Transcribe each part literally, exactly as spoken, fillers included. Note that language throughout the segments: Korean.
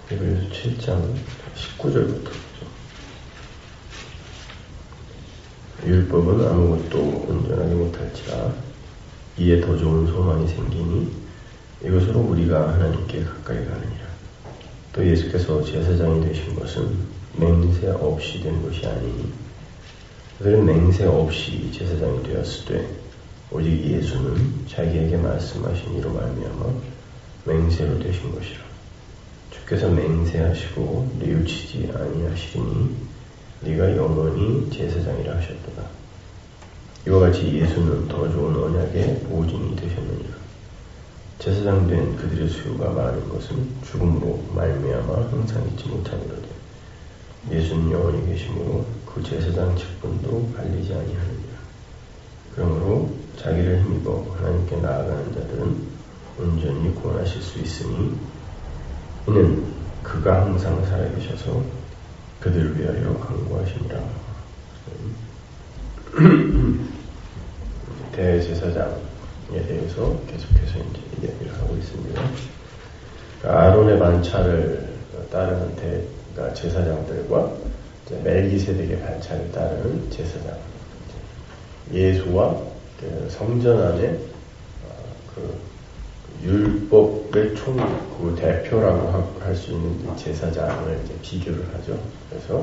히브리서 칠 장 십구 절부터 율법은 아무것도 온전하게 못할지라 이에 더 좋은 소망이 생기니 이것으로 우리가 하나님께 가까이 가느니라. 또 예수께서 제사장이 되신 것은 맹세 없이 된 것이 아니니 그들은 맹세 없이 제사장이 되었을 때 오직 예수는 자기에게 말씀하신 이로 말미암아 맹세로 되신 것이라. 주께서 맹세하시고 뉘우치지 아니하시리니 네가 영원히 제사장이라 하셨도다. 이와 같이 예수는 더 좋은 언약의 보증이 되셨느니라. 제사장 된 그들의 수요가 많은 것은 죽음으로 말미암아 항상 잊지 못하노라되 예수는 영원히 계심으로 그 제사장 직분도 갈리지 아니하느니라. 그러므로 자기를 힘입어 하나님께 나아가는 자들은 온전히 구원하실 수 있으니 이는 그가 항상 살아계셔서 그들을 위하여 간구하시니라. 대제사장에 대해서 계속해서 이제 이야기를 하고 있습니다. 아론의 반차를 따르는 대, 그러니까 제사장들과 멜기세덱의 반차를 따르는 제사장, 예수와 그 성전 안에 그 율법의 총 그 대표라고 할 수 있는 제사장을 이제 비교를 하죠. 그래서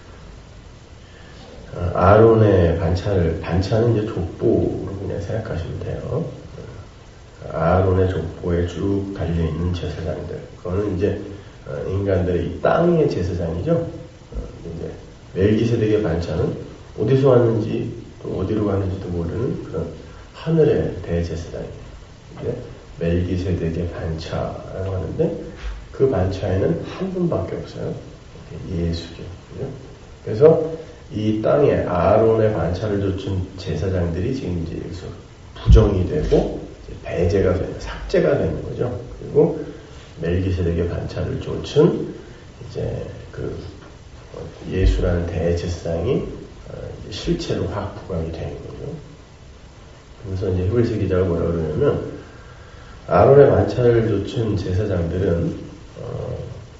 아론의 반차를 반차는 이제 족보로 그냥 생각하시면 돼요. 아론의 족보에 쭉 달려 있는 제사장들, 그거는 이제 인간들의 이 땅의 제사장이죠. 이제 멜기세덱의 반차는 어디서 왔는지 또 어디로 가는지도 모르는 그런 하늘의 대제사장이에요. 이제 멜기세덱의 반차라고 하는데 그 반차에는 한 분밖에 없어요. 예수죠. 그래서 이 땅에 아론의 반차를 좇은 제사장들이 지금 이제 여기서 부정이 되고 배제가 되는, 삭제가 되는 거죠. 그리고 멜기세덱의 반차를 좇은 이제 그 예수라는 대제사장이 실체로 확 부각이 되는 거죠. 그래서 이제 히브리서 기자가 뭐라 그러냐면 아론의 반차를 좇은 제사장들은 어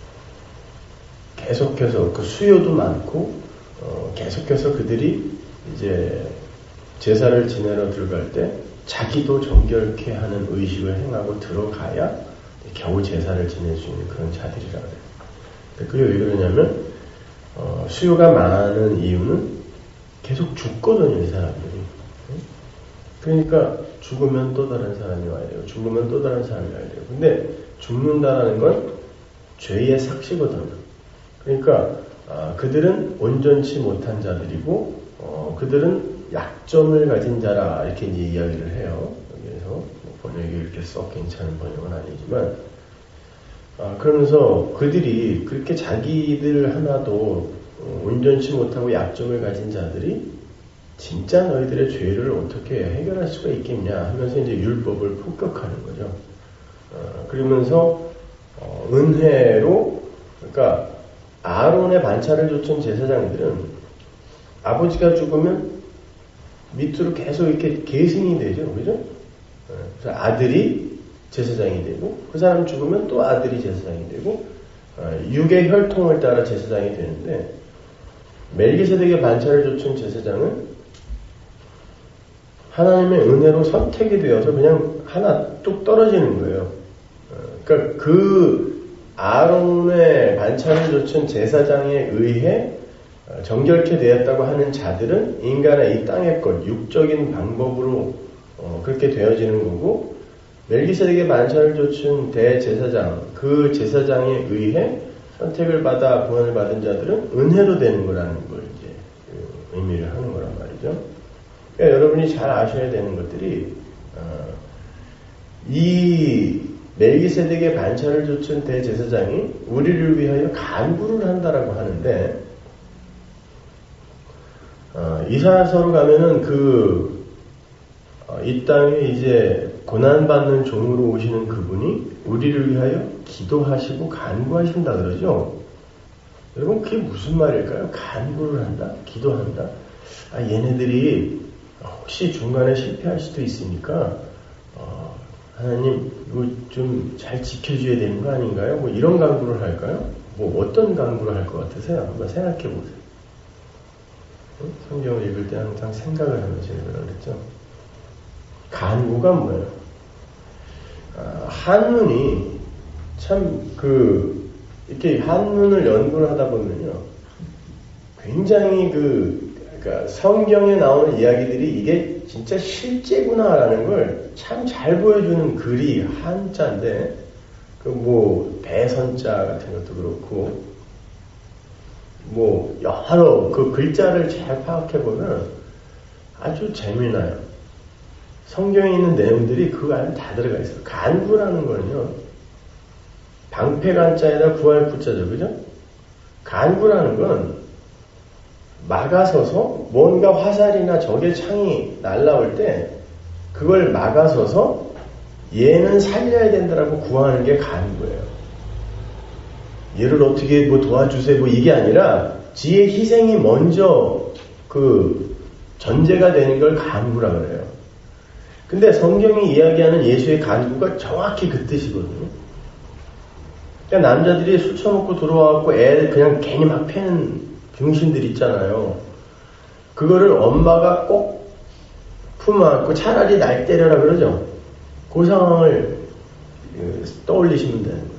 계속해서 그 수요도 많고 어 계속해서 그들이 이제 제사를 지내러 들어갈 때 자기도 정결케 하는 의식을 행하고 들어가야 겨우 제사를 지낼 수 있는 그런 자들이라 그래요. 그게 왜 그러냐면 어 수요가 많은 이유는 계속 죽거든요, 이 사람들이. 그러니까 죽으면 또 다른 사람이 와야 돼요. 죽으면 또 다른 사람이 와야 돼요. 근데 죽는다는 건 죄의 삭시거든요. 그러니까 아, 그들은 온전치 못한 자들이고 어, 그들은 약점을 가진 자라 이렇게 이제 이야기를 해요. 여기에서 뭐 번역이 이렇게 썩 괜찮은 번역은 아니지만 아, 그러면서 그들이 그렇게 자기들 하나도 어, 온전치 못하고 약점을 가진 자들이 진짜 너희들의 죄를 어떻게 해결할 수가 있겠냐 하면서 이제 율법을 폭격하는 거죠. 어, 그러면서 어, 은혜로, 그러니까 아론의 반차를 좇은 제사장들은 아버지가 죽으면 밑으로 계속 이렇게 계승이 되죠, 그죠? 어, 그래서 아들이 제사장이 되고 그 사람 죽으면 또 아들이 제사장이 되고 어, 육의 혈통을 따라 제사장이 되는데 멜기세덱의 반차를 좇은 제사장은 하나님의 은혜로 선택이 되어서 그냥 하나 뚝 떨어지는 거예요. 그러니까 그 아론의 반차를 좇은 제사장에 의해 정결케 되었다고 하는 자들은 인간의 이 땅의 것, 육적인 방법으로 어, 그렇게 되어지는 거고 멜기세덱의 반차를 좇은 대제사장, 그 제사장에 의해 선택을 받아 구원을 받은 자들은 은혜로 되는 거라는 걸 이제 그 의미를 하는 거란 말이죠. 그러니까 여러분이 잘 아셔야 되는 것들이 어, 이 멜기세덱의 반차를 좇은 대제사장이 우리를 위하여 간구를 한다라고 하는데 어, 이사야서로 가면은 그 어, 이 땅에 이제 고난받는 종으로 오시는 그분이 우리를 위하여 기도하시고 간구하신다 그러죠. 여러분 그게 무슨 말일까요? 간구를 한다? 기도한다? 아, 얘네들이 혹시 중간에 실패할 수도 있으니까 어, 하나님 이거 좀 잘 지켜줘야 되는 거 아닌가요? 뭐 이런 간구를 할까요? 뭐 어떤 간구를 할 것 같으세요? 한번 생각해 보세요. 성경을 읽을 때 항상 생각을 하면서 읽으라고 그랬죠. 간구가 뭐예요? 아, 한문이 참 그 이렇게 한문을 연구를 하다 보면요, 굉장히 그 그러니까 성경에 나오는 이야기들이 이게 진짜 실제구나라는 걸 참 잘 보여주는 글이 한자인데, 그 뭐 대선자 같은 것도 그렇고, 뭐 여러 그 글자를 잘 파악해 보면 아주 재미나요. 성경에 있는 내용들이 그 안에 다 들어가 있어요. 간구라는 거는요, 방패간자에다 구할 구자죠, 그죠? 간구라는 건 막아서서 뭔가 화살이나 적의 창이 날라올 때 그걸 막아서서 얘는 살려야 된다라고 구하는 게 간구예요. 얘를 어떻게 뭐 도와주세요 뭐 이게 아니라 지의 희생이 먼저 그 전제가 되는 걸 간구라 그래요. 근데 성경이 이야기하는 예수의 간구가 정확히 그 뜻이거든요. 그러니까 남자들이 술 처먹고 들어와갖고 애를 그냥 괜히 막 패는 병신들 있잖아요. 그거를 엄마가 꼭 품어안고 차라리 날 때려라 그러죠. 그 상황을 떠올리시면 되는 거예요.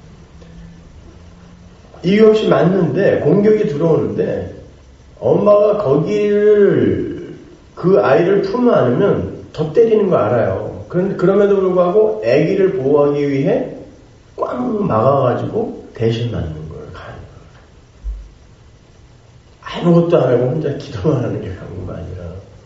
이유 없이 맞는데 공격이 들어오는데 엄마가 거기를 그 아이를 품어 안으면 더 때리는 거 알아요. 그럼에도 불구하고 아기를 보호하기 위해 꽉 막아가지고 대신 맞는 거예요. 아무것도 안 하고 혼자 기도만 하는 게 간구가 아니라.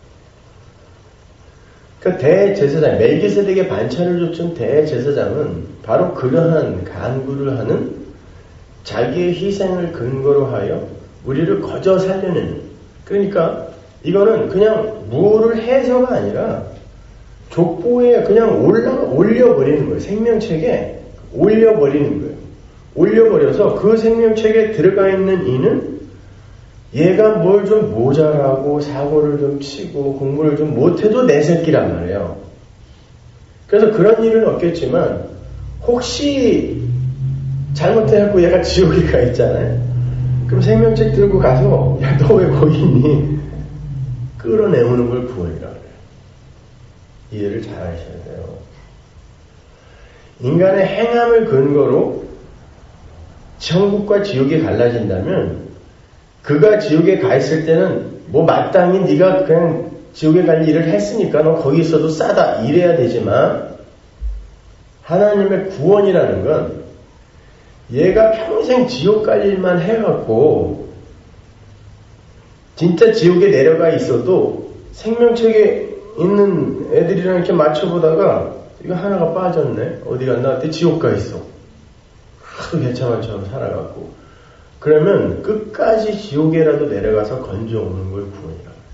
그러니까 대제사장, 멜기세덱의 반찬을 줬던 대제사장은 바로 그러한 간구를 하는, 자기의 희생을 근거로 하여 우리를 거저 살려내는. 그러니까 이거는 그냥 무를 해서가 아니라 족보에 그냥 올라, 올려버리는 거예요. 생명책에 올려버리는 거예요. 올려버려서 그 생명책에 들어가 있는 이는 얘가 뭘 좀 모자라고 사고를 좀 치고 공부를 좀 못해도 내 새끼란 말이에요. 그래서 그런 일은 없겠지만 혹시 잘못해갖고 얘가 지옥에 가 있잖아요. 그럼 생명책 들고 가서 야, 너 왜 거기 있니? 끌어내오는 걸 구원이라 그래요. 이해를 잘 하셔야 돼요. 인간의 행함을 근거로 천국과 지옥이 갈라진다면 그가 지옥에 가 있을 때는 뭐 마땅히 네가 그냥 지옥에 갈 일을 했으니까 너 거기 있어도 싸다 이래야 되지만, 하나님의 구원이라는 건 얘가 평생 지옥 갈 일만 해갖고 진짜 지옥에 내려가 있어도 생명책에 있는 애들이랑 이렇게 맞춰보다가 이거 하나가 빠졌네, 어디 갔나 했더니 지옥 가 있어. 하도 개차반처럼 살아갖고 그러면 끝까지 지옥에라도 내려가서 건져오는 걸 구원이라고 해요.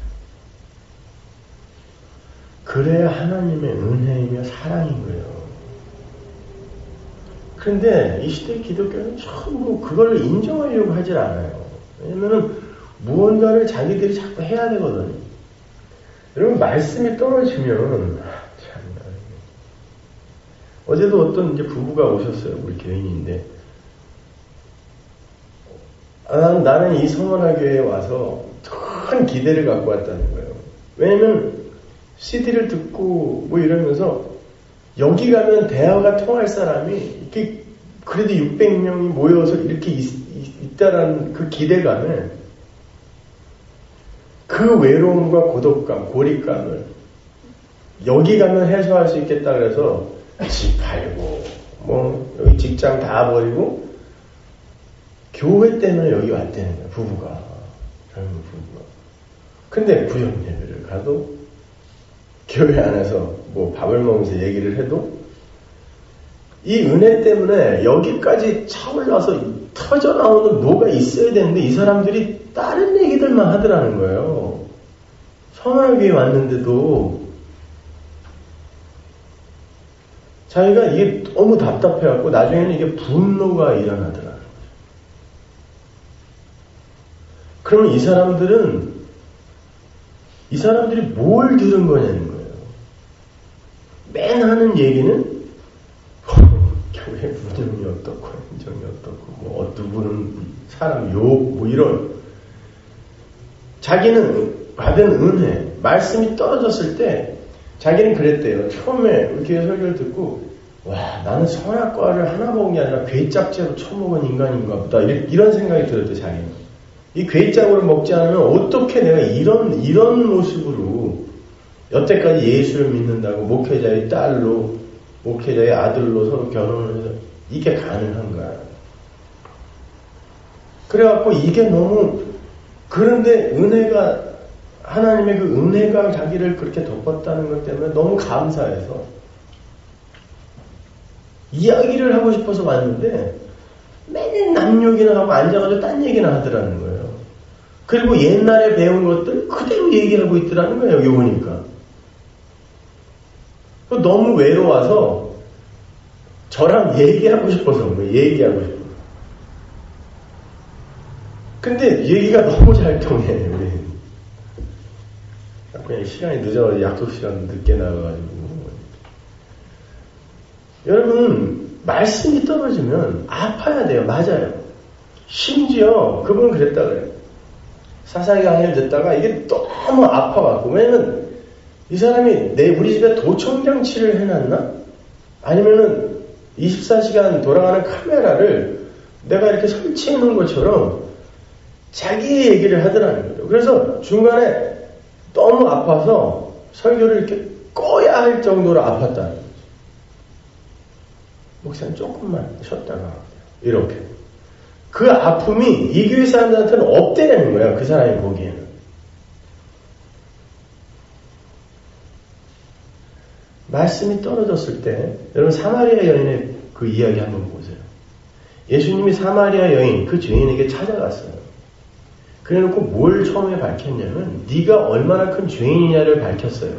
그래야 하나님의 은혜이며 사랑인 거예요. 그런데 이 시대 기독교는 전부 그걸 인정하려고 하질 않아요. 왜냐면은 무언가를 자기들이 자꾸 해야 되거든요. 여러분, 말씀이 떨어지면 참나. 어제도 어떤 이제 부부가 오셨어요. 우리 교인인데, 아, 난, 나는 이 성원화교회에 와서 큰 기대를 갖고 왔다는 거예요. 왜냐면 씨디를 듣고 뭐 이러면서 여기 가면 대화가 통할 사람이 이렇게 그래도 육백 명이 모여서 이렇게 있, 있다라는 그 기대감에 그 외로움과 고독감, 고립감을 여기 가면 해소할 수 있겠다 그래서 집 팔고 뭐 여기 직장 다 버리고 교회 때문에 여기 왔다는 거야, 부부가. 젊은 부부가. 근데 구역 예배를 가도 교회 안에서 뭐 밥을 먹으면서 얘기를 해도 이 은혜 때문에 여기까지 차올라서 터져 나오는 뭐가 있어야 되는데 이 사람들이 다른 얘기들만 하더라는 거예요. 성화교회에 왔는데도 자기가 이게 너무 답답해갖고 나중에는 이게 분노가 일어나더라는 거죠. 그러면 이 사람들은 이 사람들이 뭘 들은 거냐는 거예요. 맨 하는 얘기는 교회 운영이 어떻고 행정이 어떻고 뭐 누구는 사람 욕 뭐 이런 자기는 받은 은혜 말씀이 떨어졌을 때 자기는 그랬대요. 처음에 이렇게 설교를 듣고 와 나는 선악과를 하나 먹은 게 아니라 괴짝제로 처먹은 인간인가 보다 이런 생각이 들었대. 자기는 이 괴짝으로 먹지 않으면 어떻게 내가 이런 이런 모습으로 여태까지 예수를 믿는다고 목회자의 딸로 목회자의 아들로 서로 결혼을 해서 이게 가능한가. 그래갖고 이게 너무 그런데 은혜가 하나님의 그 은혜가 자기를 그렇게 덮었다는 것 때문에 너무 감사해서 이야기를 하고 싶어서 왔는데 맨날 남 얘기나 하고 앉아가지고 딴 얘기나 하더라는 거예요. 그리고 옛날에 배운 것들 그대로 얘기하고 있더라는 거예요. 여기 오니까. 너무 외로워서 저랑 얘기하고 싶어서 온 거예요. 얘기하고 싶어서. 근데 얘기가 너무 잘 통해요. 우리. 그냥 시간이 늦어서 약속 시간 늦게 나가가지고. 여러분 말씀이 떨어지면 아파야 돼요. 맞아요. 심지어 그분은 그랬다 그래요. 사사기 강의를 듣다가 이게 너무 아파갖고 왜냐면 이 사람이 내 우리 집에 도청장치를 해놨나? 아니면은 이십사 시간 돌아가는 카메라를 내가 이렇게 설치해 놓은 것처럼 자기의 얘기를 하더라는 거죠. 그래서 중간에 너무 아파서 설교를 이렇게 꺼야 할 정도로 아팠다는 거죠. 목사님 조금만 쉬었다가 이렇게. 그 아픔이 이 교회 사람들한테는 없대라는 거예요. 그 사람이 보기에는. 말씀이 떨어졌을 때 여러분 사마리아 여인의 그 이야기 한번 보세요. 예수님이 사마리아 여인 그 죄인에게 찾아갔어요. 그래놓고 뭘 처음에 밝혔냐면 네가 얼마나 큰 죄인이냐를 밝혔어요.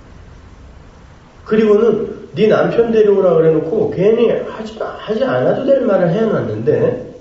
그리고는 네 남편 데려오라 그래놓고 괜히 하지, 하지 않아도 될 말을 해놨는데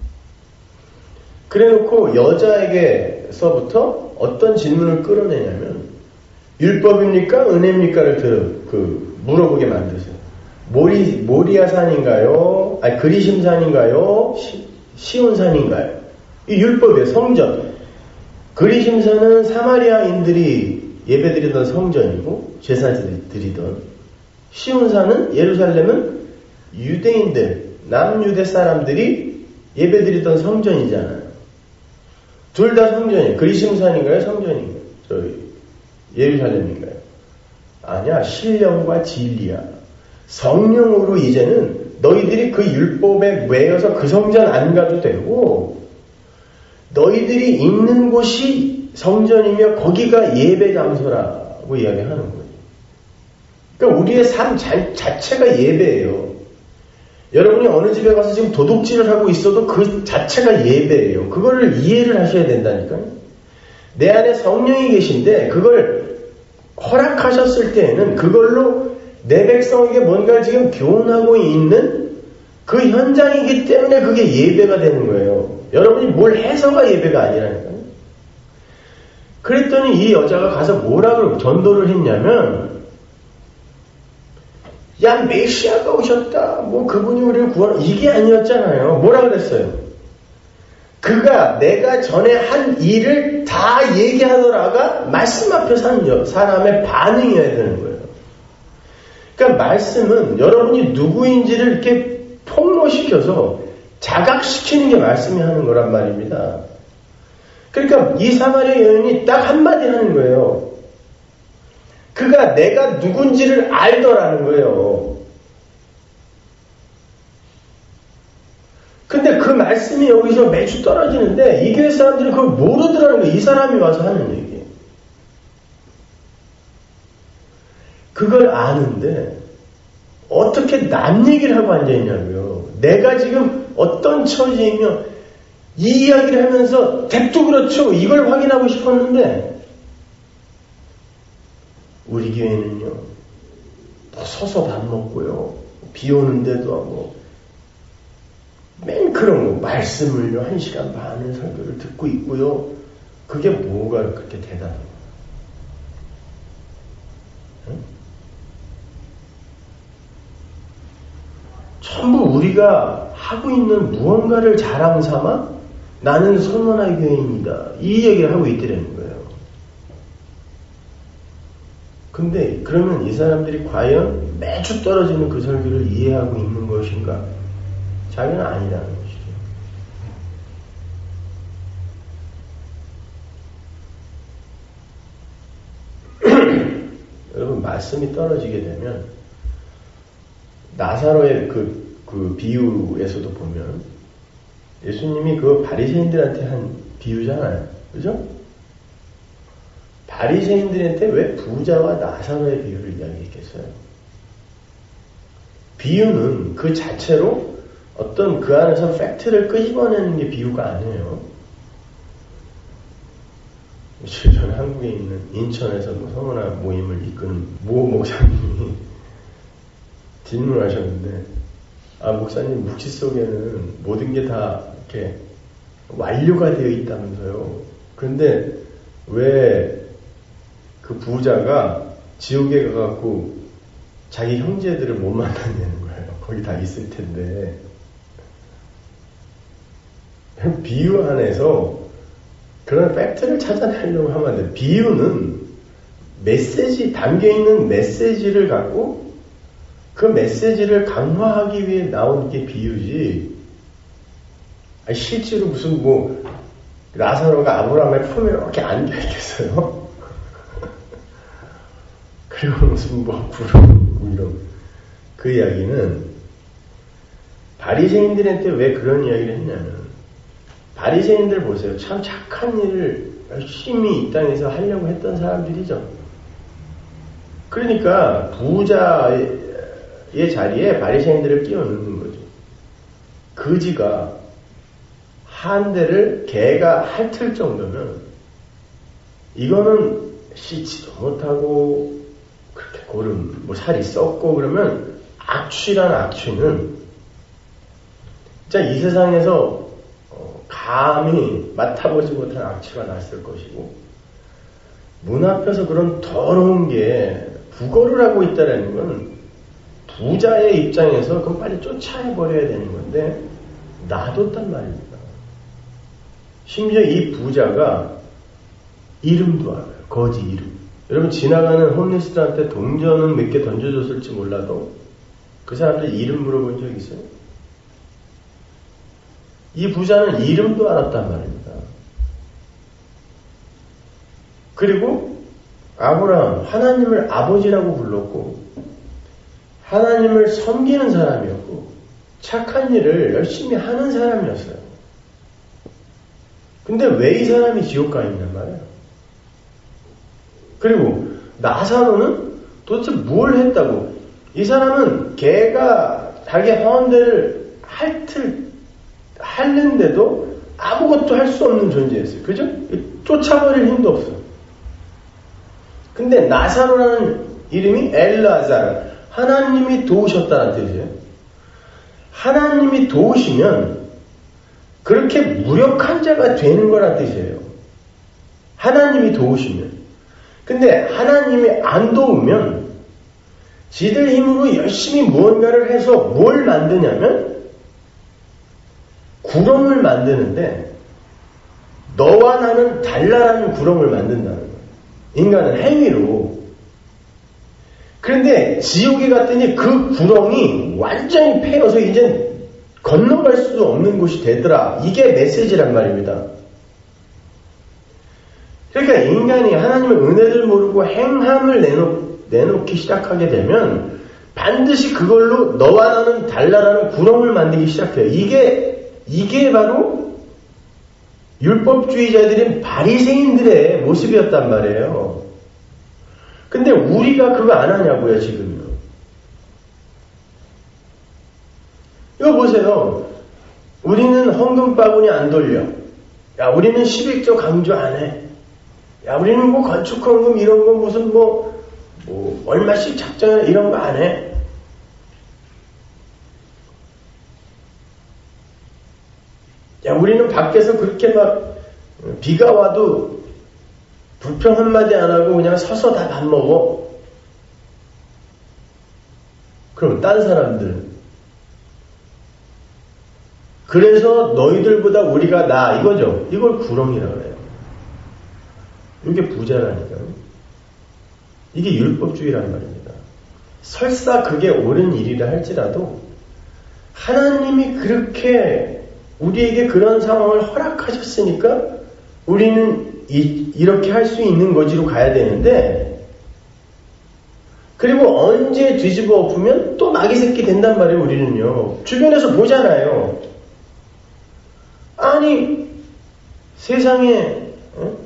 그래놓고 여자에게서부터 어떤 질문을 끌어내냐면 율법입니까? 은혜입니까를 들어, 그, 물어보게 만드세요. 모리, 모리아산인가요? 아니, 그리심산인가요? 시, 시온산인가요? 이 율법이에요, 성전. 그리심산은 사마리아인들이 예배드리던 성전이고, 제사를 드리던. 시온산은, 예루살렘은 유대인들, 남유대 사람들이 예배드리던 성전이잖아요. 둘 다 성전이에요. 그리심산인가요? 성전인가요? 저희. 예루살렘인가요? 아니야. 신령과 진리야. 성령으로 이제는 너희들이 그 율법에 매여서 그 성전 안 가도 되고 너희들이 있는 곳이 성전이며 거기가 예배 장소라고 이야기하는 거예요. 그러니까 우리의 삶 자, 자체가 예배예요. 여러분이 어느 집에 가서 지금 도둑질을 하고 있어도 그 자체가 예배예요. 그거를 이해를 하셔야 된다니까요. 내 안에 성령이 계신데 그걸 허락하셨을 때에는 그걸로 내 백성에게 뭔가 지금 교훈하고 있는 그 현장이기 때문에 그게 예배가 되는 거예요. 여러분이 뭘 해서가 예배가 아니라니까요. 그랬더니 이 여자가 가서 뭐라고 전도를 했냐면 야 메시아가 오셨다. 뭐 그분이 우리를 구원 이게 아니었잖아요. 뭐라 그랬어요? 그가 내가 전에 한 일을 다 얘기하더라가 말씀 앞에 선 사람의 반응이어야 되는 거예요. 그러니까 말씀은 여러분이 누구인지를 이렇게 폭로시켜서 자각시키는 게 말씀이 하는 거란 말입니다. 그러니까 이 사마리아 여인이 딱 한마디 하는 거예요. 그가 내가 누군지를 알더라는 거예요. 근데 그 말씀이 여기서 매주 떨어지는데 이 교회 사람들이 그걸 모르더라는 거예요. 이 사람이 와서 하는 얘기. 그걸 아는데 어떻게 남 얘기를 하고 앉아있냐고요. 내가 지금 어떤 처지이며 이 이야기를 하면서 댁도 그렇죠. 이걸 확인하고 싶었는데 우리 교회는요. 서서 밥 먹고요. 비 오는데도 하고 맨 그런 거 말씀을요. 한 시간 반을 설교를 듣고 있고요. 그게 뭐가 그렇게 대단한 거예요? 응? 전부 우리가 하고 있는 무언가를 자랑 삼아 나는 선원의 교인이다. 이 얘기를 하고 있더라는 거예요. 근데 그러면 이 사람들이 과연 매주 떨어지는 그 설교를 이해하고 있는 것인가? 자기는 아니라는 것이죠. 여러분, 말씀이 떨어지게 되면 나사로의 그, 그 비유에서도 보면 예수님이 그 바리새인들한테 한 비유잖아요. 그죠? 바리새인들한테 왜 부자와 나사로의 비유를 이야기했겠어요? 비유는 그 자체로 어떤 그 안에서 팩트를 끄집어내는 게 비유가 아니에요. 며칠 전에 한국에 있는 인천에서 뭐 성원화 모임을 이끄는 모 목사님이 질문하셨는데, 아, 목사님, 묵시 속에는 모든 게 다 이렇게 완료가 되어 있다면서요. 그런데 왜 그 부자가 지옥에 가갖고 자기 형제들을 못 만나냐는 거예요. 거기 다 있을 텐데. 비유 안에서 그런 팩트를 찾아내려고 하면 안 돼. 비유는 메시지, 담겨있는 메시지를 갖고 그 메시지를 강화하기 위해 나온 게 비유지. 아니, 실제로 무슨 뭐 나사로가 아브라함의 품에 이렇게 안겨있겠어요? 그리고 무슨 뭐 구름 이런 그 이야기는 바리새인들한테 왜 그런 이야기를 했냐면, 바리새인들 보세요. 참 착한 일을 열심히 이 땅에서 하려고 했던 사람들이죠. 그러니까 부자의 자리에 바리새인들을 끼워 넣는 거죠. 거지가 한 대를 개가 핥을 정도면 이거는 씻지도 못하고 그렇게 고름 뭐 살이 썩고 그러면 악취란 악취는 진짜 이 세상에서 감히 맡아보지 못한 악취가 났을 것이고, 문 앞에서 그런 더러운 게 부거를 하고 있다는 건 부자의 입장에서 그건 빨리 쫓아내버려야 되는 건데 놔뒀단 말입니다. 심지어 이 부자가 이름도 알아요. 거지 이름. 여러분, 지나가는 홈리스들한테 동전은 몇 개 던져줬을지 몰라도 그 사람들 이름 물어본 적 있어요? 이 부자는 이름도 알았단 말입니다. 그리고 아브라함, 하나님을 아버지라고 불렀고 하나님을 섬기는 사람이었고 착한 일을 열심히 하는 사람이었어요. 근데 왜 이 사람이 지옥 가 있냔 말이에요. 그리고 나사로는 도대체 뭘 했다고? 이 사람은 개가 자기 허언대를 핥을 핥는데도 아무것도 할 수 없는 존재였어요. 그죠? 쫓아버릴 힘도 없어요. 근데 나사로라는 이름이 엘라자르, 하나님이 도우셨다는 뜻이에요. 하나님이 도우시면 그렇게 무력한 자가 되는 거란 뜻이에요. 하나님이 도우시면. 근데 하나님이 안 도우면 지들 힘으로 열심히 무언가를 해서 뭘 만드냐면 구렁을 만드는데 너와 나는 달라라는 구렁을 만든다는 거예요. 인간은 행위로. 그런데 지옥에 갔더니 그 구렁이 완전히 패여서 이제 건너갈 수도 없는 곳이 되더라. 이게 메시지란 말입니다. 그러니까 인간이 하나님의 은혜를 모르고 행함을 내놓, 내놓기 시작하게 되면 반드시 그걸로 너와 나는 달라라는 구렁을 만들기 시작해요. 이게, 이게 바로 율법주의자들인 바리새인들의 모습이었단 말이에요. 근데 우리가 그거 안 하냐고요, 지금요. 이거 보세요. 우리는 헌금 바구니 안 돌려. 야, 우리는 십일조 강조 안 해. 야, 우리는 뭐 건축헌금 이런 거 무슨 뭐, 뭐 얼마씩 작정해 이런 거 안 해. 야, 우리는 밖에서 그렇게 막 비가 와도 불평 한마디 안 하고 그냥 서서 다 밥 먹어. 그럼 딴 사람들 그래서 너희들보다 우리가 나 이거죠. 이걸 구렁이라고 그래요. 이게 부자라니까요. 이게 율법주의란 말입니다. 설사 그게 옳은 일이라 할지라도 하나님이 그렇게 우리에게 그런 상황을 허락하셨으니까 우리는 이, 이렇게 할 수 있는 거지로 가야 되는데, 그리고 언제 뒤집어 엎으면 또 마귀 새끼 된단 말이에요. 우리는요. 주변에서 보잖아요. 아니 세상에 어?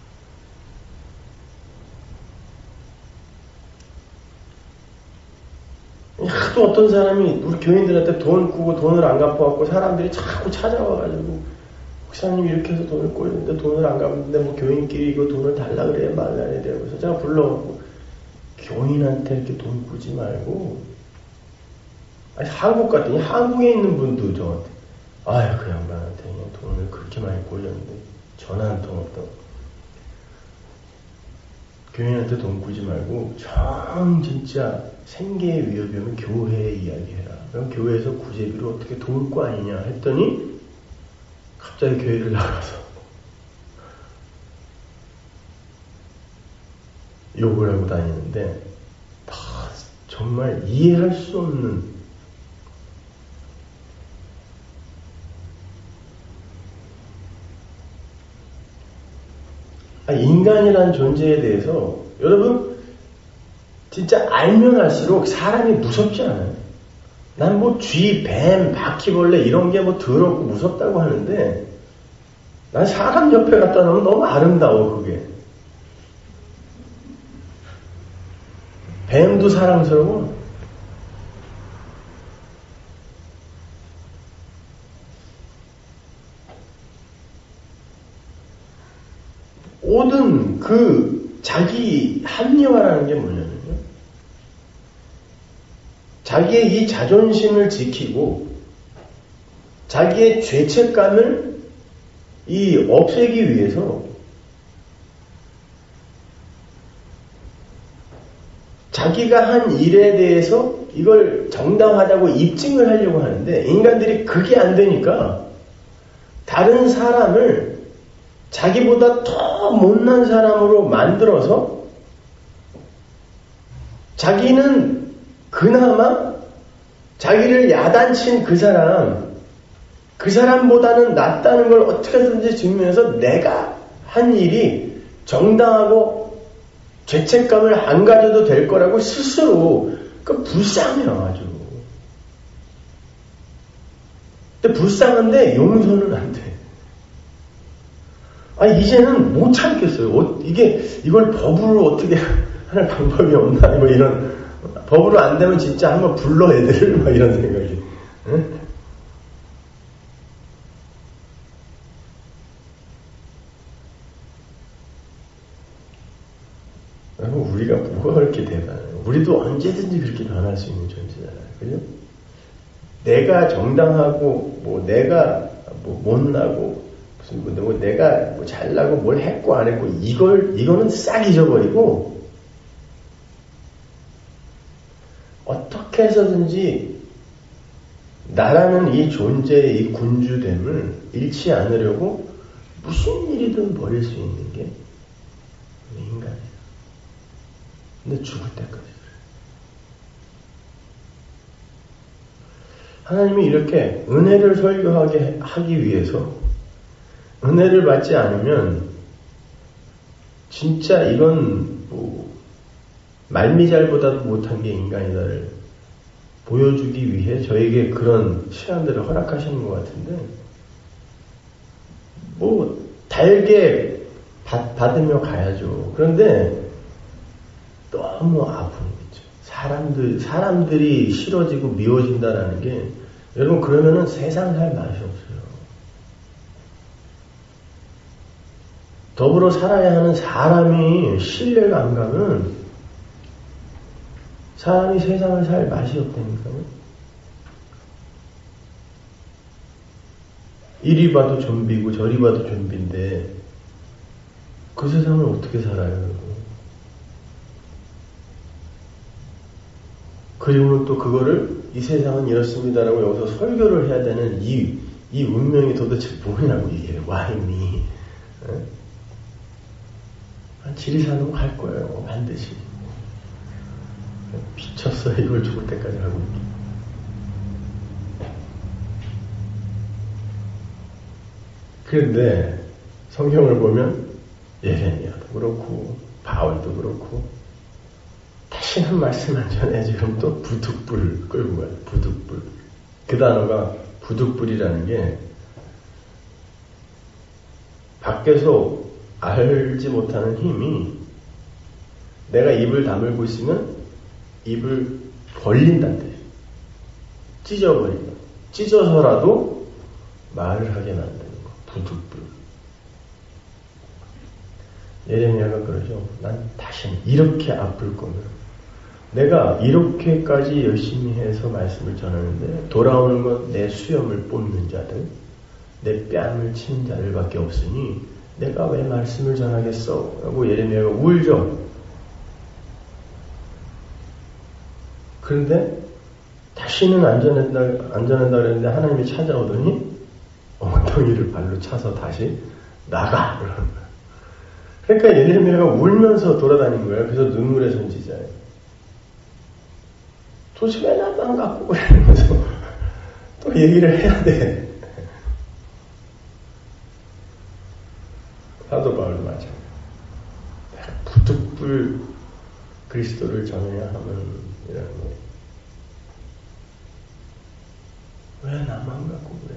하도 어떤 사람이 우리 교인들한테 돈 꾸고 돈을 안 갚아갖고 사람들이 자꾸 찾아와가지고 목사님 이렇게 해서 돈을 꿔는데 돈을 안 갚는데 뭐 교인끼리 이거 돈을 달라 그래야 말라 그래야 돼요. 그래서 제가 불러갖고 교인한테 이렇게 돈 꾸지 말고, 아니 한국 같더니 한국에 있는 분도 저한테 아유 그 양반한테 그냥 돈을 그렇게 많이 꼴렸는데 전화 한 통 없다고. 교인한테 돈 꾸지 말고 정 진짜 생계의 위협이 오면 교회에 이야기해라. 그럼 교회에서 구제비로 어떻게 도울 거 아니냐 했더니 갑자기 교회를 나가서 욕을 하고 다니는데, 다 정말 이해할 수 없는, 아, 인간이라는 존재에 대해서 여러분 진짜 알면 알수록 사람이 무섭지 않아요. 난 뭐 쥐, 뱀, 바퀴벌레 이런 게 뭐 더럽고 무섭다고 하는데, 난 사람 옆에 갖다 놓으면 너무 아름다워. 그게 뱀도 사랑스러워. 모든 그 자기 합리화라는 게 뭐냐면요, 자기의 이 자존심을 지키고 자기의 죄책감을 이 없애기 위해서 자기가 한 일에 대해서 이걸 정당하다고 입증을 하려고 하는데, 인간들이 그게 안 되니까 다른 사람을 자기보다 더 못난 사람으로 만들어서 자기는 그나마 자기를 야단친 그 사람, 그 사람보다는 낫다는 걸 어떻게든지 증명해서 내가 한 일이 정당하고 죄책감을 안 가져도 될 거라고 스스로, 그 불쌍해요 아주. 근데 불쌍한데 용서는 안 돼. 아, 이제는 못 참겠어요. 어, 이게 이걸 법으로 어떻게 하는 방법이 없나, 뭐 이런. 법으로 안 되면 진짜 한번 불러 애들을, 막 이런 생각이. 응? 우리가 뭐가 그렇게 대단해요. 우리도 언제든지 그렇게 변할 수 있는 존재잖아요. 그죠? 내가 정당하고, 뭐, 내가 뭐 못나고, 무슨, 뭐, 내가 뭐 잘나고 뭘 했고 안 했고, 이걸, 이거는 싹 잊어버리고, 어떻게 해서든지 나라는 이 존재의 이 군주됨을 잃지 않으려고 무슨 일이든 버릴 수 있는 게 인간이에요. 근데 죽을 때까지 그래요. 하나님이 이렇게 은혜를 설교하게 하기 위해서, 은혜를 받지 않으면 진짜 이건 뭐 말미잘보다도 못한 게 인간이다를 보여주기 위해 저에게 그런 시간들을 허락하시는 것 같은데, 뭐 달게 받, 받으며 가야죠. 그런데 너무 아픈 거죠. 사람들, 사람들이 싫어지고 미워진다라는 게, 여러분 그러면은 세상 살 맛이 없어요. 더불어 살아야 하는 사람이 신뢰가 안 가면 사람이 세상을 살 맛이 없다니까요. 이리 봐도 좀비고 저리 봐도 좀비인데 그 세상을 어떻게 살아요, 여러분? 그리고는 또 그거를 이 세상은 이렇습니다라고 여기서 설교를 해야 되는 이, 이 운명이 도대체 뭐냐고, 이게. Why me? 에? 지리산으로 갈 거예요, 반드시. 미쳤어, 이걸 죽을 때까지 하고 있기. 그런데 성경을 보면 예레미야도 그렇고 바울도 그렇고 다시는 말씀 안 전해야지 그럼 또 부득불 끌고 가요. 부득불. 그 단어가 부득불이라는 게 밖에서 알지 못하는 힘이 내가 입을 다물고 있으면 입을 벌린다는 뜻이에요. 찢어버린다. 찢어서라도 말을 하게 만드는 거. 부득불. 예레미야가 그러죠. 난 다시는 이렇게 아플 거면 내가 이렇게까지 열심히 해서 말씀을 전하는데 돌아오는 건 내 수염을 뽑는 자들, 내 뺨을 치는 자들밖에 없으니 내가 왜 말씀을 전하겠어? 라고 예레미야가 울죠. 그런데 다시는 안 전한다, 안 전한다 그랬는데 하나님이 찾아오더니 엉덩이를 발로 차서 다시 나가! 그러는 거예요. 그러니까 예레미야가 울면서 돌아다닌 거예요. 그래서 눈물의 선지자예요. 도대체 왜 나만 갖고 그러면서 또 얘기를 해야 돼. 사도 바울도 마찬가지예요. 내가 부득불 그리스도를 전해야 하면 이라는 거예요. 왜 나만 갖고 그래?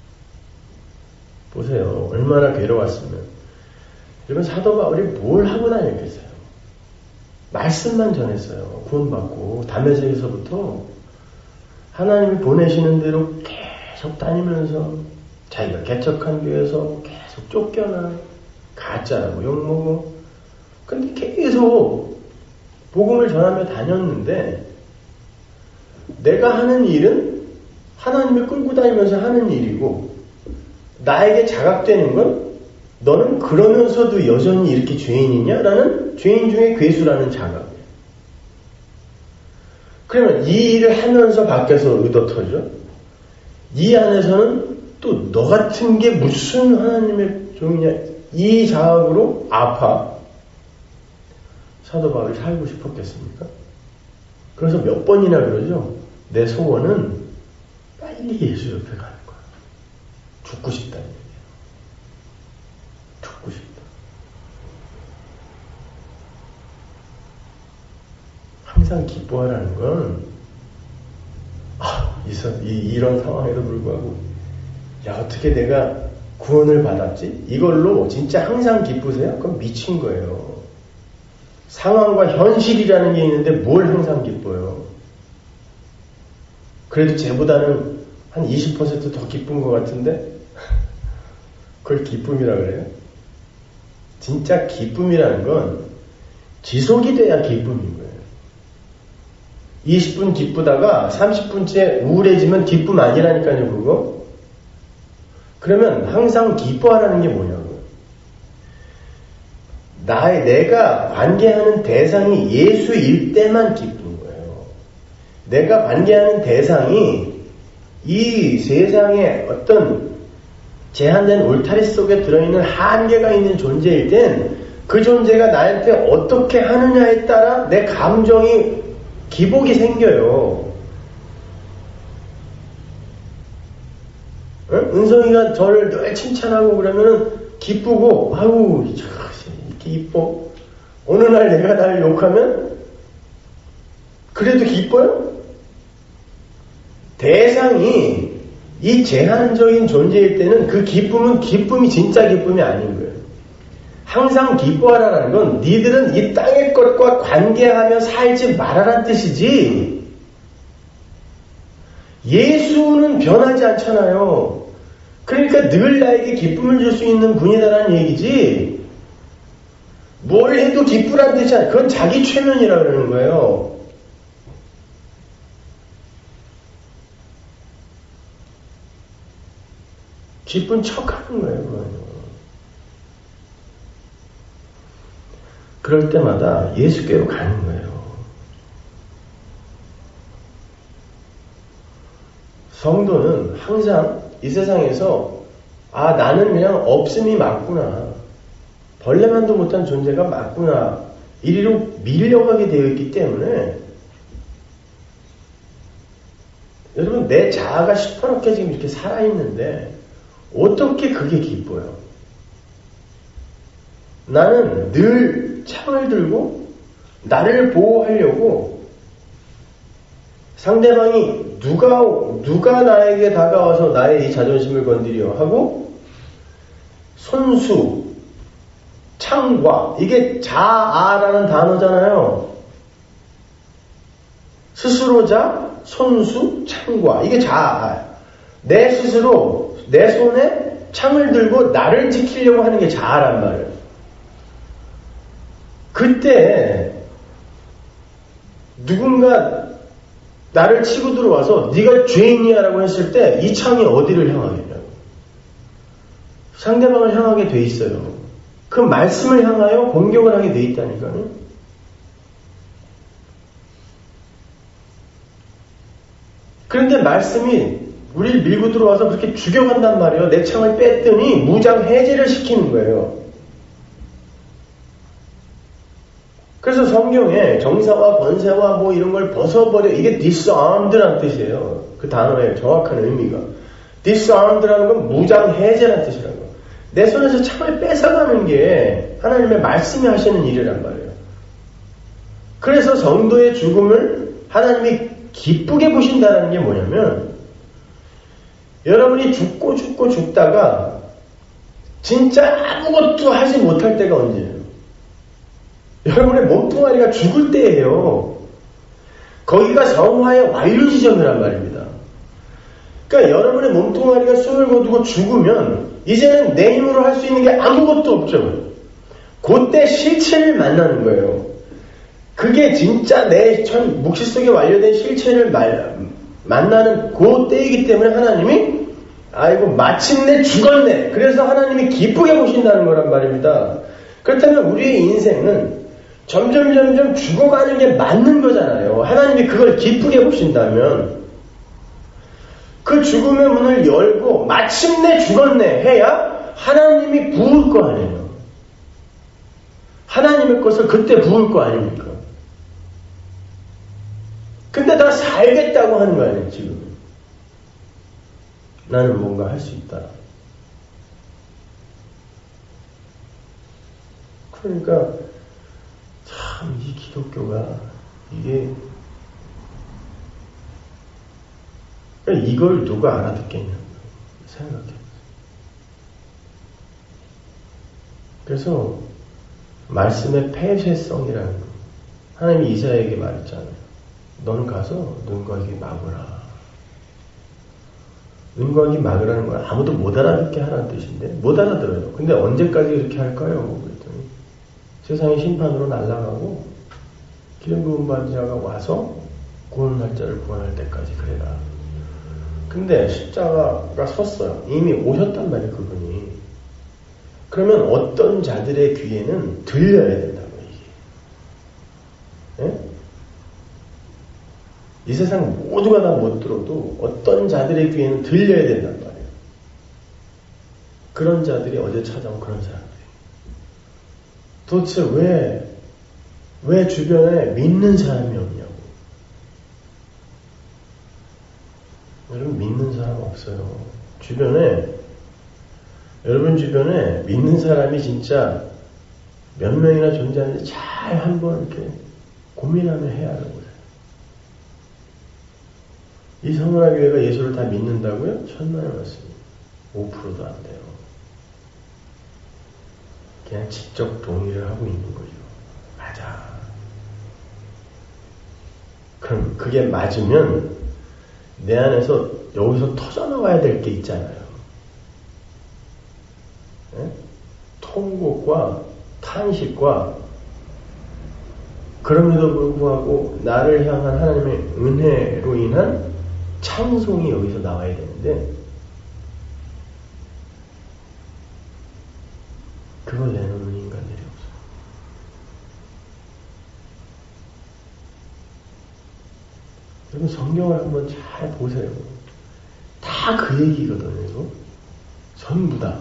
보세요. 얼마나 괴로웠으면. 여러분 사도 바울이 뭘 하고 다녔겠어요? 말씀만 전했어요. 구원받고 담에색에서부터 하나님이 보내시는 대로 계속 다니면서 자기가 개척한 교회에서 계속 쫓겨나 가짜라고 욕먹고 근데 계속 복음을 전하며 다녔는데 내가 하는 일은 하나님을 끌고 다니면서 하는 일이고 나에게 자각되는 건 너는 그러면서도 여전히 이렇게 죄인이냐? 라는 죄인 중에 괴수라는 자각이에요. 그러면 이 일을 하면서 밖에서 의도터져? 이 안에서는 또 너 같은 게 무슨 하나님의 종이냐? 이 자각으로 아파. 사도 바울이 살고 싶었겠습니까? 그래서 몇 번이나 그러죠. 내 소원은 빨리 예수 옆에 가는 거야. 죽고 싶다는 얘기예요. 죽고 싶다. 항상 기뻐하라는 건 아, 이, 이, 이런 상황에도 불구하고 야 어떻게 내가 구원을 받았지? 이걸로 진짜 항상 기쁘세요? 그럼 미친 거예요. 상황과 현실이라는 게 있는데 뭘 항상 기뻐요? 그래도 쟤보다는 한 이십 퍼센트 더 기쁜 것 같은데? 그걸 기쁨이라 그래요? 진짜 기쁨이라는 건 지속이 돼야 기쁨인 거예요. 이십 분 기쁘다가 삼십 분째 우울해지면 기쁨 아니라니까요, 그거? 그러면 항상 기뻐하라는 게 뭐냐고요? 나의, 내가 관계하는 대상이 예수일 때만 기쁜 거예요. 내가 관계하는 대상이 이 세상의 어떤 제한된 울타리 속에 들어있는 한계가 있는 존재일 땐 그 존재가 나한테 어떻게 하느냐에 따라 내 감정이 기복이 생겨요. 응? 은성이가 저를 늘 칭찬하고 그러면은 기쁘고 아우 이렇게 이뻐. 어느 날 내가 나를 욕하면 그래도 기뻐요? 대상이 이 제한적인 존재일 때는 그 기쁨은 기쁨이 진짜 기쁨이 아닌 거예요. 항상 기뻐하라는 건 니들은 이 땅의 것과 관계하며 살지 말아란 뜻이지 예수는 변하지 않잖아요. 그러니까 늘 나에게 기쁨을 줄 수 있는 분이다라는 얘기지 뭘 해도 기쁘란 뜻이 아니야. 그건 자기 최면이라 그러는 거예요. 기쁜 척 하는 거예요, 그거는. 그럴 때마다 예수께로 가는 거예요. 성도는 항상 이 세상에서 아 나는 그냥 없음이 맞구나. 벌레만도 못한 존재가 맞구나. 이리로 밀려가게 되어 있기 때문에 여러분 내 자아가 시퍼렇게 지금 이렇게 살아있는데 어떻게 그게 기뻐요? 나는 늘 창을 들고 나를 보호하려고 상대방이 누가 누가 나에게 다가와서 나의 이 자존심을 건드려 하고 손수, 창과 이게 자아라는 단어잖아요. 스스로자, 손수, 창과 이게 자아. 내 스스로 내 손에 창을 들고 나를 지키려고 하는 게 자아란 말이에요. 그때 누군가 나를 치고 들어와서 네가 죄인이야 라고 했을 때 이 창이 어디를 향하겠냐고. 상대방을 향하게 돼 있어요. 그 말씀을 향하여 공격을 하게 돼 있다니까요. 그런데 말씀이 우리를 밀고 들어와서 그렇게 죽여간단 말이에요. 내 창을 뺐더니 무장 해제를 시키는 거예요. 그래서 성경에 정사와 권세와 뭐 이런 걸 벗어버려. 이게 disarmed라는 뜻이에요. 그 단어의 정확한 의미가. disarmed라는 건 무장 해제라는 뜻이라는 거예요. 내 손에서 창을 뺏어가는 게 하나님의 말씀이 하시는 일이란 말이에요. 그래서 성도의 죽음을 하나님이 기쁘게 보신다는 게 뭐냐면 여러분이 죽고 죽고 죽다가 진짜 아무것도 하지 못할 때가 언제예요? 여러분의 몸뚱아리가 죽을 때예요. 거기가 성화의 완료 지점이란 말입니다. 그러니까 여러분의 몸뚱아리가 숨을 거두고 죽으면 이제는 내 힘으로 할 수 있는 게 아무것도 없죠. 그때 실체를 만나는 거예요. 그게 진짜 내 천, 묵시 속에 완료된 실체를 말, 만나는 그 때이기 때문에 하나님이 아이고 마침내 죽었네. 그래서 하나님이 기쁘게 보신다는 거란 말입니다. 그렇다면 우리의 인생은 점점 점점 죽어가는 게 맞는 거잖아요. 하나님이 그걸 기쁘게 보신다면 그 죽음의 문을 열고 마침내 죽었네 해야 하나님이 부을 거 아니에요. 하나님의 것을 그때 부을 거 아닙니까? 근데 나 살겠다고 하는 거 아니에요, 지금. 나는 뭔가 할 수 있다. 그러니까 참 이 기독교가 이게 그러니까 이걸 누가 알아듣겠냐 생각해. 그래서 말씀의 폐쇄성이라는 거. 하나님이 이사야에게 말했잖아요. 너는 가서 눈과기 막으라. 눈과기 막으라는 건 아무도 못 알아듣게 하라는 뜻인데 못 알아들어요. 근데 언제까지 이렇게 할까요? 그랬더니 세상의 심판으로 날아가고 기름 부은 받자가 와서 구원 날짜를 구원할 때까지 그래라. 근데 십자가가 섰어요. 이미 오셨단 말이에요, 그분이. 그러면 어떤 자들의 귀에는 들려야 된다고 이게. 예? 이 세상 모두가 다 못 들어도 어떤 자들의 귀에는 들려야 된단 말이에요. 그런 자들이 어제 찾아온 그런 사람들이. 도대체 왜, 왜 주변에 믿는 사람이 없냐고. 여러분 믿는 사람 없어요. 주변에, 여러분 주변에 믿는 사람이 진짜 몇 명이나 존재하는지 잘 한번 이렇게 고민하면 해야 하는 거예요. 이 성문화교회가 예수를 다 믿는다고요? 천만에 맞습니다. 오 퍼센트도 안 돼요. 그냥 직접 동의를 하고 있는 거죠. 맞아. 그럼 그게 맞으면 내 안에서 여기서 터져나와야 될 게 있잖아요. 네? 통곡과 탄식과 그럼에도 불구하고 나를 향한 하나님의 은혜로 인한 찬송이 여기서 나와야 되는데 그걸 내놓는 인간들이 없어요. 여러분 성경을 한번 잘 보세요. 다 그 얘기거든요. 전부 다.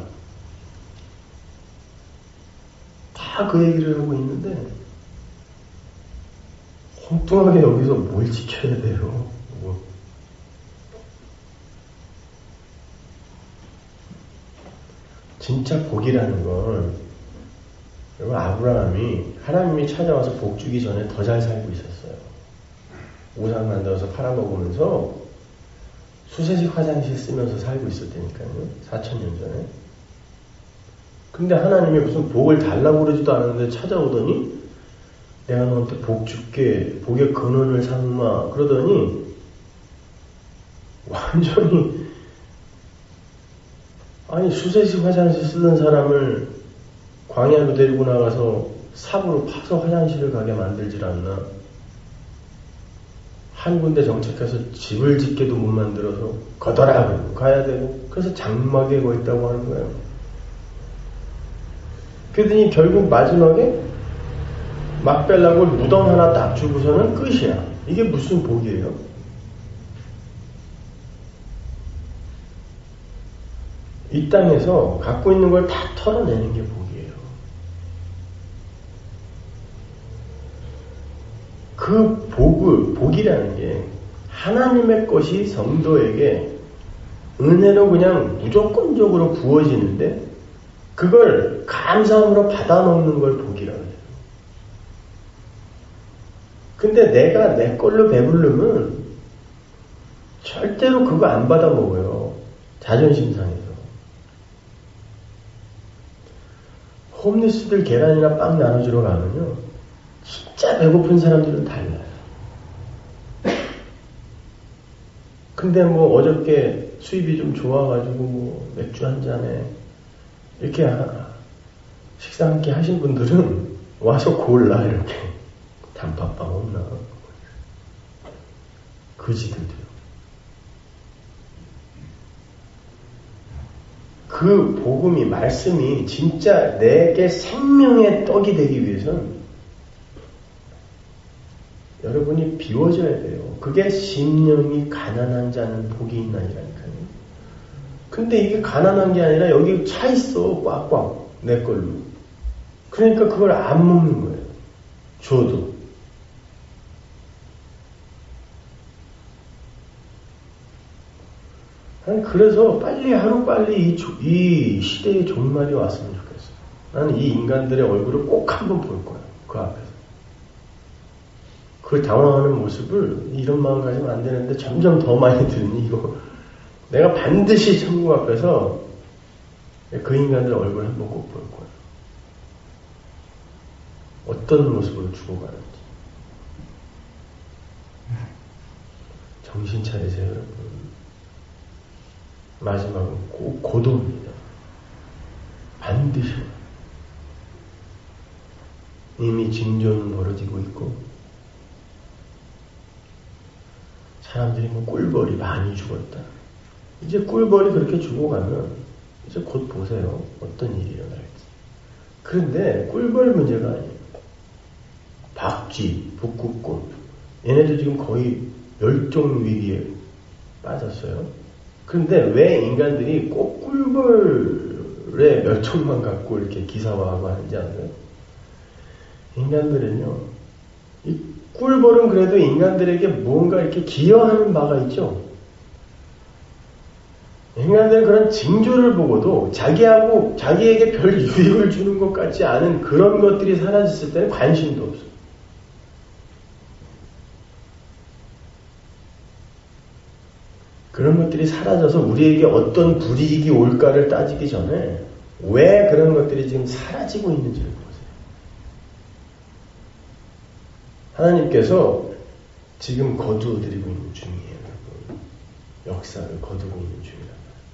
다 그 얘기를 하고 있는데 엉뚱하게 여기서 뭘 지켜야 돼요? 뭐. 진짜 복이라는 걸 여러분 아브라함이 하나님이 찾아와서 복 주기 전에 더 잘 살고 있었어요. 우상 만들어서 팔아먹으면서 수세식 화장실 쓰면서 살고 있었다니까요. 사천 년 전에. 근데 하나님이 무슨 복을 달라고 그러지도 않았는데 찾아오더니 내가 너한테 복 줄게, 복의 근원을 삼아 그러더니 완전히 아니 수세식 화장실 쓰던 사람을 광야로 데리고 나가서 삽으로 파서 화장실을 가게 만들질 않나. 한 군데 정착해서 집을 짓게도 못 만들어서 걷어라 가야 되고 그래서 장막에 거 있다고 하는 거예요. 그러더니 결국 마지막에 막벨락을 무덤 하나 딱 주고서는 끝이야. 이게 무슨 복이에요? 이 땅에서 갖고 있는 걸 다 털어내는 게 복이에요. 그 복을, 복이라는 게 하나님의 것이 성도에게 은혜로 그냥 무조건적으로 부어지는데 그걸 감사함으로 받아먹는 걸 복이라고 해요. 근데 내가 내 걸로 배부르면 절대로 그거 안 받아먹어요. 자존심 상해서. 홈리스들 계란이나 빵 나눠주러 가면요. 진짜 배고픈 사람들은 달라요. 근데 뭐 어저께 수입이 좀 좋아가지고 뭐 맥주 한 잔에 이렇게 식사 함께 하신 분들은 와서 골라 이렇게 단팥빵 없나 그지들도요. 그 복음이 말씀이 진짜 내게 생명의 떡이 되기 위해서는 여러분이 비워져야 돼요. 그게 심령이 가난한 자는 복이 있나니라니까요. 근데 이게 가난한 게 아니라 여기 차 있어 꽉꽉 내 걸로. 그러니까 그걸 안 먹는 거예요. 줘도. 나는 그래서 빨리 하루빨리 이, 이 시대의 종말이 왔으면 좋겠어요. 나는 이 인간들의 얼굴을 꼭 한번 볼 거야. 그 앞에서. 그 당황하는 모습을 이런 마음 가지면 안 되는데 점점 더 많이 들으니 이거 내가 반드시 천국 앞에서 그 인간들 얼굴 한번 꼭 볼 거야. 어떤 모습으로 죽어가는지. 정신 차리세요, 여러분. 마지막은 꼭 고도입니다. 반드시. 이미 징조는 벌어지고 있고 사람들이 뭐 꿀벌이 많이 죽었다. 이제 꿀벌이 그렇게 죽어가면 이제 곧 보세요. 어떤 일이 일어날지. 그런데 꿀벌 문제가 아니에요. 박쥐, 북극곰 얘네들 지금 거의 멸종 위기에 빠졌어요. 그런데 왜 인간들이 꼭 꿀벌의 멸종만 갖고 이렇게 기사화하고 하는지 아세요? 인간들은요, 이 꿀벌은 그래도 인간들에게 뭔가 이렇게 기여하는 바가 있죠. 인간들은 그런 징조를 보고도 자기하고 자기에게 별 유익을 주는 것 같지 않은 그런 것들이 사라졌을 때는 관심도 없어요. 그런 것들이 사라져서 우리에게 어떤 불이익이 올까를 따지기 전에 왜 그런 것들이 지금 사라지고 있는지를 보세요. 하나님께서 지금 거두어드리고 있는 중이에요. 여러분. 역사를 거두고 있는 중이란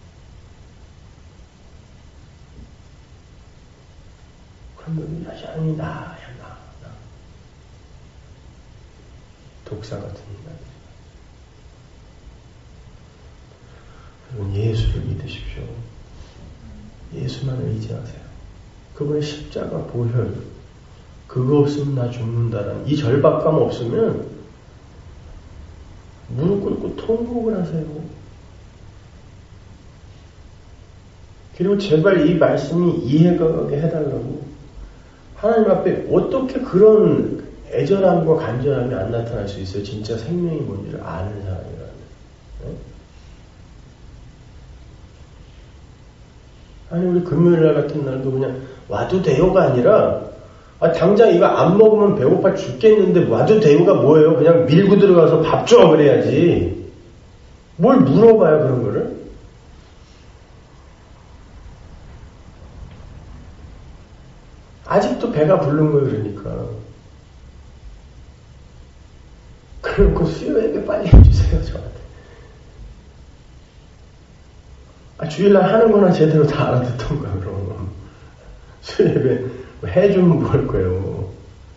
말이에요. 그러면 여전히 나야 나, 나. 독사 같은 인간들. 여러분 예수를 믿으십시오. 예수만 의지하세요. 그분의 십자가 보혈 그거 없으면 나 죽는다라는 이 절박감 없으면 무릎 꿇고 통곡을 하세요. 그리고 제발 이 말씀이 이해가 가게 해달라고. 하나님 앞에 어떻게 그런 애절함과 간절함이 안 나타날 수 있어요? 진짜 생명이 뭔지를 아는 사람이라는. 네? 아니 우리 금요일날 같은 날도 그냥 와도 돼요가 아니라 아, 당장 이거 안 먹으면 배고파 죽겠는데 와도 돼요가 뭐예요? 그냥 밀고 들어가서 밥 줘 그래야지. 뭘 물어봐요 그런 거를? 아직도 배가 부른 거예요 그러니까. 그러고 수요예배 빨리 해주세요 저한테. 아, 주일날 하는 거나 제대로 다 알아듣던가 그럼. 수요예배 해주면 뭐 할 거예요.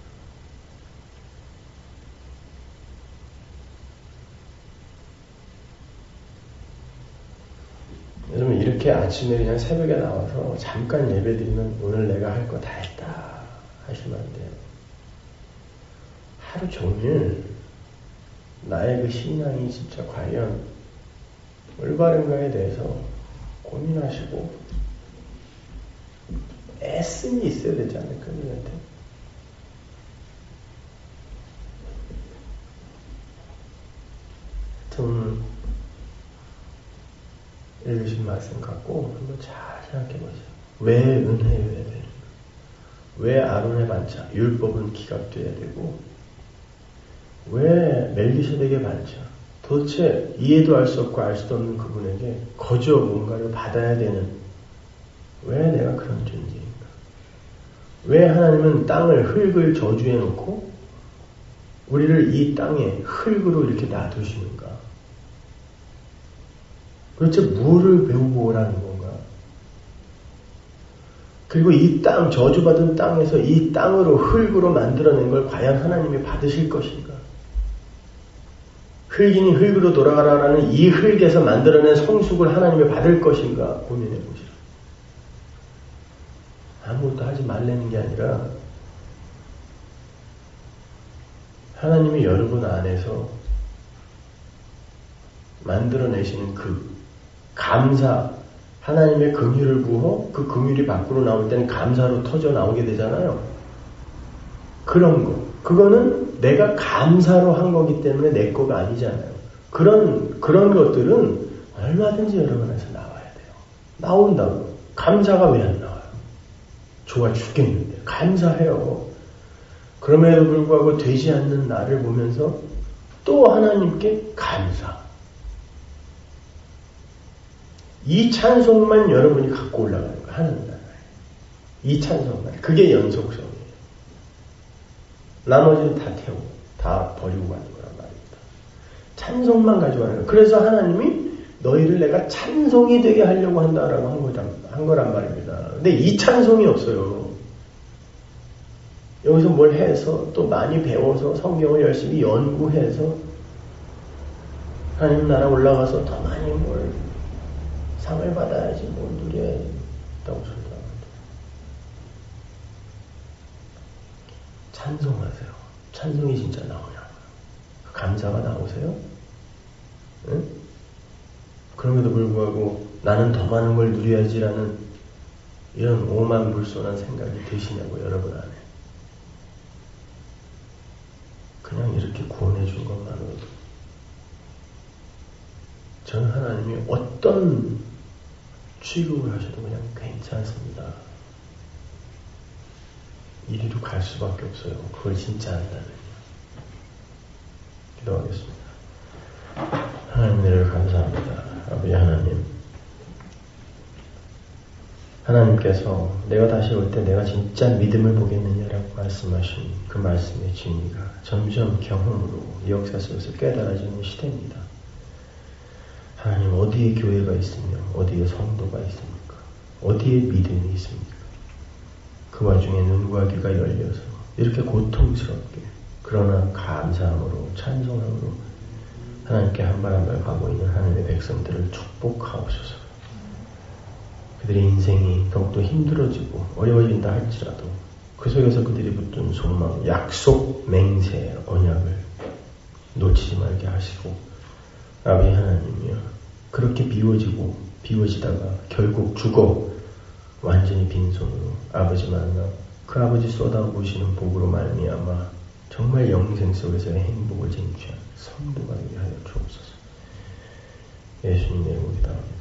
여러분 이렇게 아침에 그냥 새벽에 나와서 잠깐 예배드리면 오늘 내가 할 거 다 했다 하시면 안 돼요. 하루 종일 나의 그 신앙이 진짜 과연 올바른가에 대해서 고민하시고 애씀이 있어야 되지 않을까 우리한테. 좀 읽으신 말씀 갖고 한번 잘 생각해 보세요. 왜 은혜여야 되는가? 왜 아론의 반차 율법은 기각돼야 되고 왜 멜기세덱의 반차 도대체 이해도 할 수 없고 알 수도 없는 그분에게 거저 뭔가를 받아야 되는 왜 내가 그런 존재인가? 왜 하나님은 땅을 흙을 저주해 놓고 우리를 이 땅에 흙으로 이렇게 놔두시는가? 도대체 뭐를 배우고 오라는 건가? 그리고 이 땅, 저주받은 땅에서 이 땅으로 흙으로 만들어낸 걸 과연 하나님이 받으실 것인가? 흙이니 흙으로 돌아가라라는 이 흙에서 만들어낸 성숙을 하나님이 받을 것인가? 고민해 보시라. 아무것도 하지 말라는 게 아니라 하나님이 여러분 안에서 만들어내시는 그 감사, 하나님의 긍휼을 부어 그 긍휼이 밖으로 나올 때는 감사로 터져 나오게 되잖아요. 그런 거. 그거는 내가 감사로 한 거기 때문에 내 거가 아니잖아요. 그런, 그런 것들은 얼마든지 여러분 안에서 나와야 돼요. 나온다고. 감사가 왜 안 나와요? 좋아 죽겠는데. 감사해요. 그럼에도 불구하고 되지 않는 나를 보면서 또 하나님께 감사. 이 찬송만 여러분이 갖고 올라가는 거예요. 하나님 나라에. 이 찬송만. 그게 연속성이에요. 나머지는 다 태우고 다 버리고 가는 거란 말입니다. 찬송만 가져가는 거예요. 그래서 하나님이 너희를 내가 찬송이 되게 하려고 한다라고 한, 거란, 한 거란 말입니다. 근데 이 찬송이 없어요. 여기서 뭘 해서 또 많이 배워서 성경을 열심히 연구해서 하나님 나라 올라가서 더 많이 뭘 상을 받아야지 뭘 누려야지 있다고 소리합니다. 찬송하세요. 찬송이 진짜 나오냐고요. 감사가 나오세요? 응? 그럼에도 불구하고 나는 더 많은 걸 누려야지라는 이런 오만불손한 생각이 드시냐고 여러분 안에. 그냥 이렇게 구원해 준 것만으로도 저는 하나님이 어떤 취급을 하셔도 그냥 괜찮습니다. 이리로 갈 수밖에 없어요. 그걸 진짜 안다면. 기도하겠습니다. 하나님 은혜를 감사합니다. 아버지 하나님. 하나님께서 내가 다시 올 때 내가 진짜 믿음을 보겠느냐라고 말씀하신 그 말씀의 진리가 점점 경험으로 이 역사 속에서 깨달아지는 시대입니다. 하나님 어디에 교회가 있으며 어디에 성도가 있습니까? 어디에 믿음이 있습니까? 그 와중에 눈과 귀가 열려서 이렇게 고통스럽게 그러나 감사함으로 찬송함으로 하나님께 한 발 한 발 가고 있는 하나님의 백성들을 축복하옵소서. 그들의 인생이 더욱더 힘들어지고 어려워진다 할지라도 그 속에서 그들이 붙든 소망, 약속, 맹세, 언약을 놓치지 말게 하시고 아버지 하나님이여 그렇게 비워지고 비워지다가 결국 죽어 완전히 빈손으로 아버지 만나 그 아버지 쏟아부으시는 복으로 말미암아 정말 영생 속에서의 행복을 쟁취한 성도가 되게 하여 주옵소서. 예수님의 이름으로 기도합니다.